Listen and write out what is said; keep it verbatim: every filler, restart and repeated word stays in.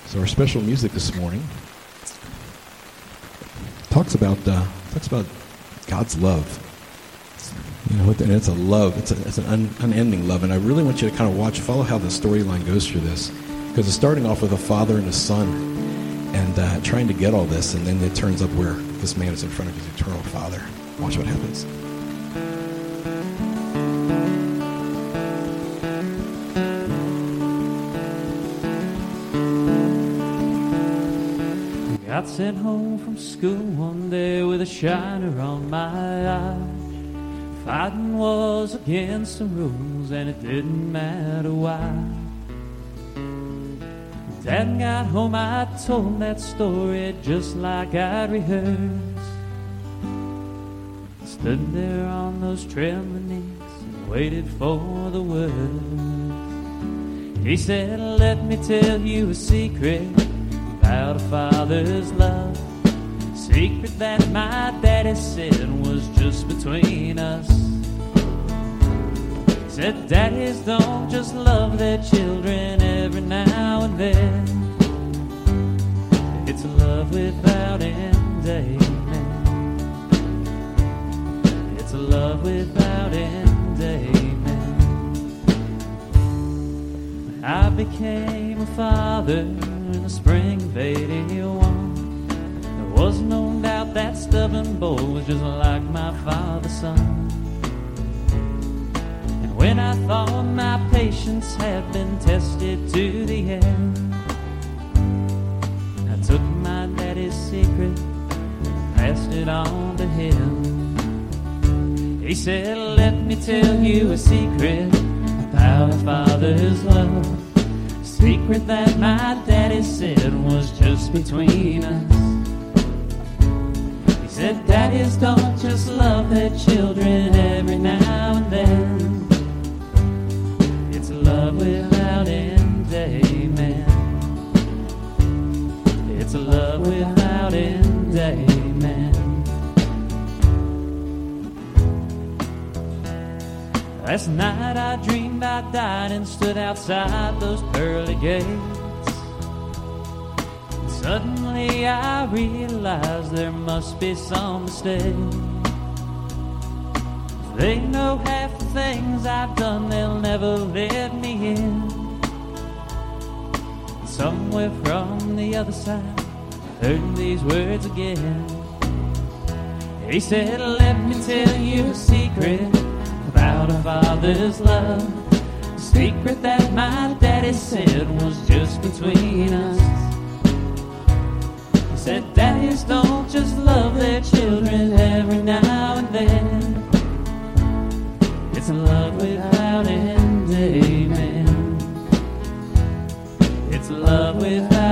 So our special music this morning talks about uh, talks about God's love. You know, and it's a love. It's, a, it's an un, unending love, and I really want you to kind of watch, follow how the storyline goes through this, because it's starting off with a father and a son, and uh, trying to get all this, and then it turns up where this man is in front of his eternal Father. Watch what happens. Got sent home from school one day with a shiner on my eye. Fighting was against the rules and it didn't matter why. Dad got home, I told that story just like I'd rehearsed. Stood there on those trembling knees and waited for the word. He said, let me tell you a secret about a father's love. Secret that my daddy said was just between us. He said, daddies don't just love their children every now and then. It's a love without end, amen. It's a love without end, amen. I became a father in the spring of eighty-one. There was no doubt that stubborn boy was just like my father's son. And when I thought my patience had been tested to the end, I took my daddy's secret and passed it on to him. He said, let me tell you a secret about a father's love. Secret that my daddy said was just between us. He said, daddies don't just love their children every now and then. It's love without end, amen. It's a love without end, amen. Last night I dreamed I died and stood outside those pearly gates. And suddenly I realized there must be some mistake. If they know half the things I've done, they'll never let me in. And somewhere from the other side, I heard these words again. He said, let me tell you a secret about a father's love. A secret that my daddy said was just between us. He said, daddies don't just love their children every now and then. It's a love without end, amen. It's a love without